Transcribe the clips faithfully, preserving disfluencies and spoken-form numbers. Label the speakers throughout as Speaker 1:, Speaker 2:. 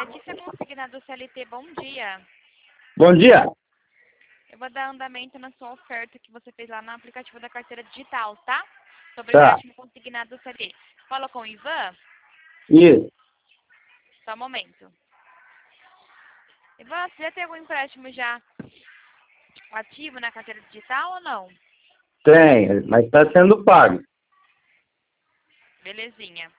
Speaker 1: Letícia Consignado do C L T, bom dia.
Speaker 2: Bom dia.
Speaker 1: Eu vou dar andamento na sua oferta que você fez lá no aplicativo da carteira digital, tá? Sobre
Speaker 2: Tá.
Speaker 1: empréstimo consignado do C L T. Fala com o Ivan?
Speaker 2: Isso.
Speaker 1: Só um momento. Ivan, você já tem algum empréstimo já ativo na carteira digital ou não?
Speaker 2: Tem, mas está sendo pago.
Speaker 1: Belezinha.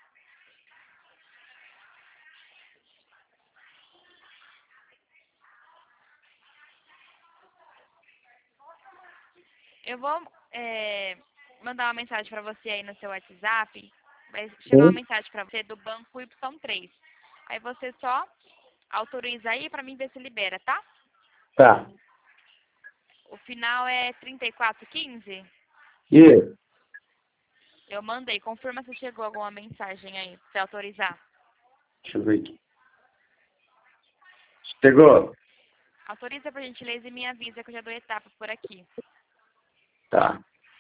Speaker 1: Eu vou é, mandar uma mensagem para você aí no seu WhatsApp. Vai chegar uma
Speaker 2: Sim.
Speaker 1: mensagem para você do banco Y três. Aí você só autoriza aí para mim ver se libera, tá?
Speaker 2: Tá.
Speaker 1: O final é trinta e quatro quinze.
Speaker 2: Isso.
Speaker 1: Eu mandei. Confirma se chegou alguma mensagem aí pra você autorizar.
Speaker 2: Deixa eu ver aqui. Chegou?
Speaker 1: Autoriza por gentileza e me avisa que eu já dou etapa por aqui.
Speaker 2: Tá.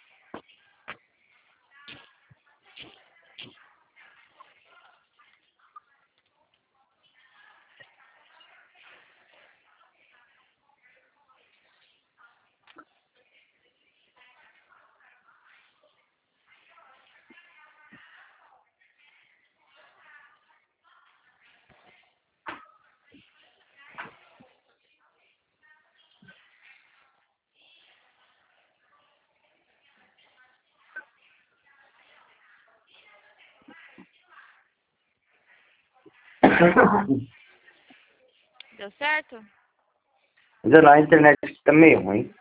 Speaker 1: Deu certo?
Speaker 2: Mas lá a internet está meio ruim.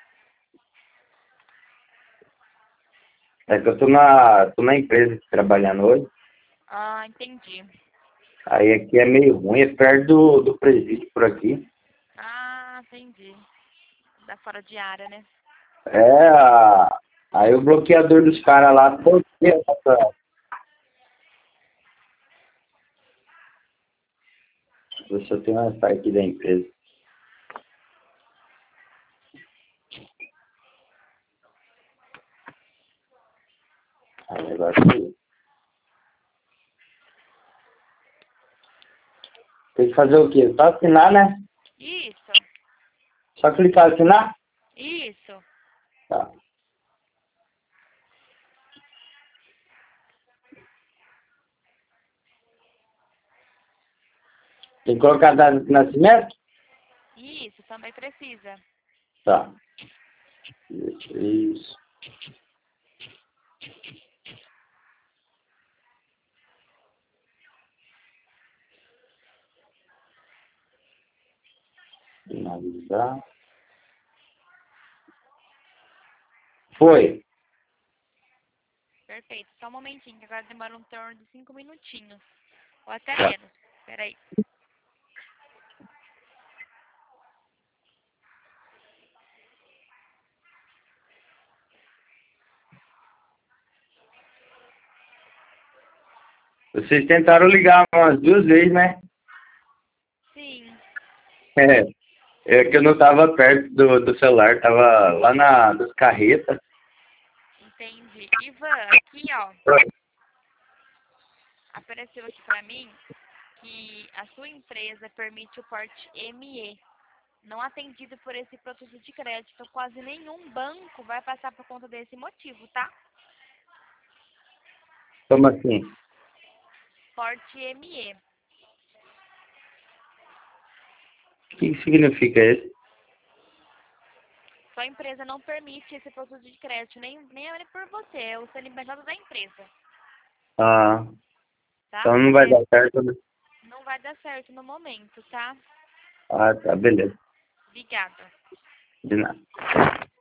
Speaker 2: É que eu tô na, tô na empresa trabalhando hoje.
Speaker 1: Ah, entendi.
Speaker 2: Aí aqui é meio ruim, é perto do, do presídio por aqui.
Speaker 1: Ah, entendi. Da fora de área, né?
Speaker 2: É, a- aí o bloqueador dos caras lá, todo dia, nossa, deixa eu ter uma parte aqui da empresa. Aí o negócio tem que fazer o quê? Só assinar, né?
Speaker 1: Isso.
Speaker 2: Só clicar assinar?
Speaker 1: Isso.
Speaker 2: Tá. Tem que colocar data de nascimento?
Speaker 1: Isso, também precisa.
Speaker 2: Tá. Isso. Finalizar. Foi.
Speaker 1: Perfeito. Só um momentinho, que agora demora um torno de cinco minutinhos. Ou até menos. Peraí.
Speaker 2: Vocês tentaram ligar umas duas vezes, né?
Speaker 1: Sim.
Speaker 2: É. É que eu não tava perto do, do celular, tava lá na das carretas.
Speaker 1: Entendi. Ivan, aqui, ó. Apareceu aqui pra mim que a sua empresa permite o porte M E. Não atendido por esse produto de crédito. Quase nenhum banco vai passar por conta desse motivo, tá?
Speaker 2: Como assim?
Speaker 1: Porte M E.
Speaker 2: O que que significa isso?
Speaker 1: Sua empresa não permite esse produto de crédito, nem, nem é por você, é o C N P J da empresa,
Speaker 2: Ah,
Speaker 1: tá?
Speaker 2: então não vai
Speaker 1: É,
Speaker 2: dar certo, né?
Speaker 1: não vai dar certo no momento, tá?
Speaker 2: Ah, tá, beleza.
Speaker 1: Obrigada.
Speaker 2: De nada.